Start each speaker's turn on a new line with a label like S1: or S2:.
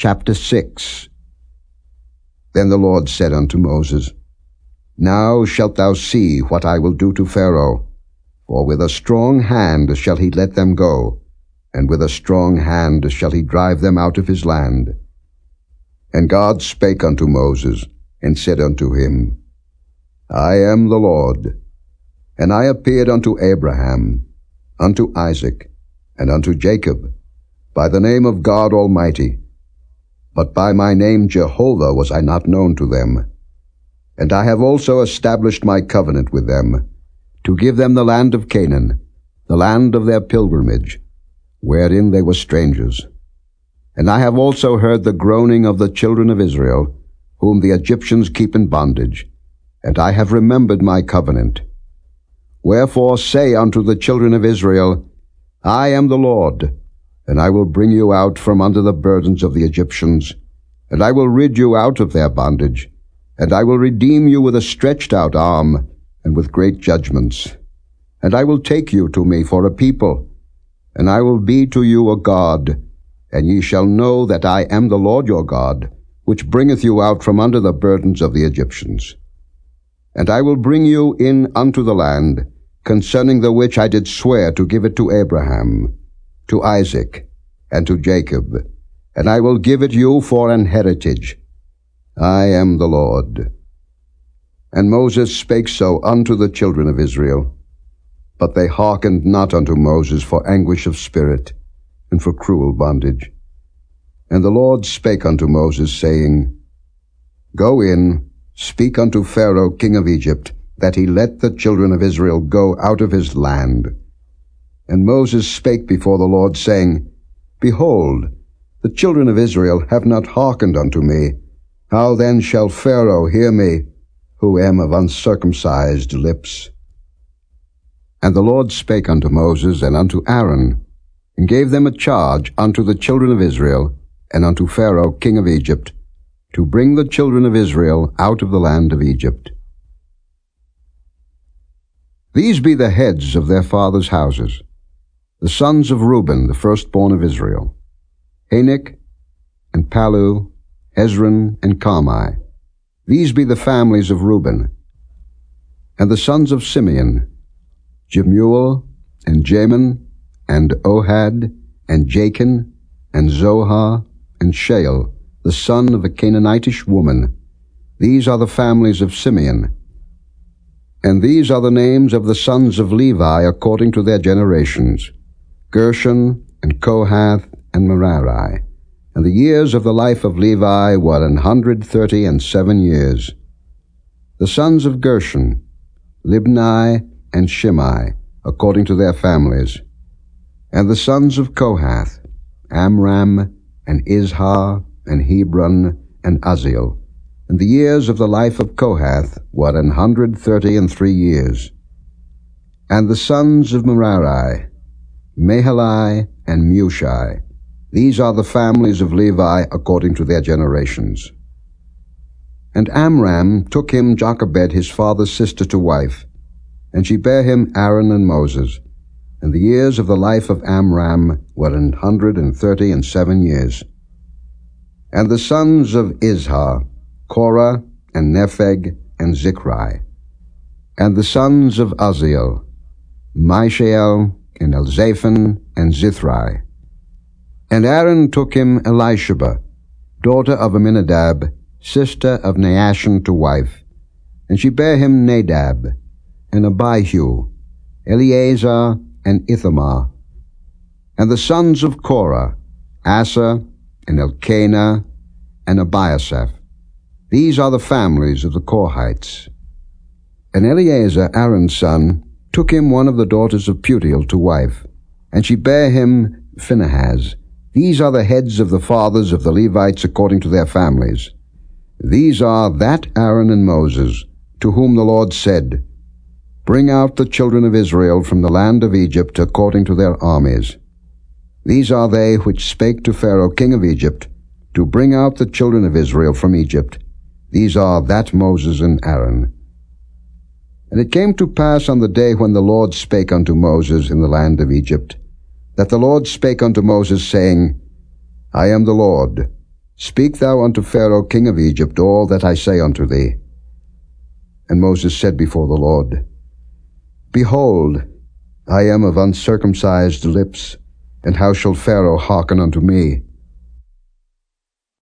S1: Chapter 6. Then the Lord said unto Moses, Now shalt thou see what I will do to Pharaoh, for with a strong hand shall he let them go, and with a strong hand shall he drive them out of his land. And God spake unto Moses, and said unto him, I am the Lord. And I appeared unto Abraham, unto Isaac, and unto Jacob, by the name of God Almighty. But by my name Jehovah was I not known to them. And I have also established my covenant with them, to give them the land of Canaan, the land of their pilgrimage, wherein they were strangers. And I have also heard the groaning of the children of Israel, whom the Egyptians keep in bondage, and I have remembered my covenant. Wherefore say unto the children of Israel, I am the Lord, and I will bring you out from under the burdens of the Egyptians, and I will rid you out of their bondage, and I will redeem you with a stretched out arm, and with great judgments. And I will take you to me for a people, and I will be to you a God, and ye shall know that I am the Lord your God, which bringeth you out from under the burdens of the Egyptians. And I will bring you in unto the land, concerning the which I did swear to give it to Abraham, to Isaac, and to Jacob, and I will give it you for an heritage. I am the Lord. And Moses spake so unto the children of Israel, but they hearkened not unto Moses for anguish of spirit, and for cruel bondage. And the Lord spake unto Moses, saying, Go in, speak unto Pharaoh king of Egypt, that he let the children of Israel go out of his land. And Moses spake before the Lord, saying, Behold, the children of Israel have not hearkened unto me. How then shall Pharaoh hear me, who am of uncircumcised lips? And the Lord spake unto Moses and unto Aaron, and gave them a charge unto the children of Israel, and unto Pharaoh king of Egypt, to bring the children of Israel out of the land of Egypt. These be the heads of their fathers' houses, the sons of Reuben, the firstborn of Israel, Hanok, and Palu, Hezron, and Carmi. These be the families of Reuben. And the sons of Simeon, Jemuel, and Jamin, and Ohad, and Jachin, and Zohar, and Shael, the son of a Canaanitish woman. These are the families of Simeon. And these are the names of the sons of Levi according to their generations, Gershon, and Kohath, and Merari. And the years of the life of Levi were 137 years. The sons of Gershon, Libni, and Shimei, according to their families. And the sons of Kohath, Amram, and Izhar, and Hebron, and Uzziel. And the years of the life of Kohath were 133 years. And the sons of Merari, Mahali, and Mushi. These are the families of Levi according to their generations. And Amram took him Jochebed his father's sister to wife, and she bare him Aaron and Moses. And the years of the life of Amram were 137 years. And the sons of Izhar, Korah, and Nepheg, and Zichri. And the sons of Uzziel, Mishael, and Elzaphan, and Zithri. And Aaron took him Elisheba, daughter of Aminadab, sister of Naashon, to wife. And she bare him Nadab, and Abihu, Eleazar, and Ithamar. And the sons of Korah, Asa, and Elkanah, and Abiasaph. These are the families of the Korhites. And Eleazar, Aaron's son, took him one of the daughters of Putiel to wife, and she bare him Phinehas. These are the heads of the fathers of the Levites according to their families. These are that Aaron and Moses, to whom the Lord said, Bring out the children of Israel from the land of Egypt according to their armies. These are they which spake to Pharaoh king of Egypt, to bring out the children of Israel from Egypt. These are that Moses and Aaron. And it came to pass on the day when the Lord spake unto Moses in the land of Egypt, that the Lord spake unto Moses, saying, I am the Lord. Speak thou unto Pharaoh king of Egypt all that I say unto thee. And Moses said before the Lord, Behold, I am of uncircumcised lips, and how shall Pharaoh hearken unto me?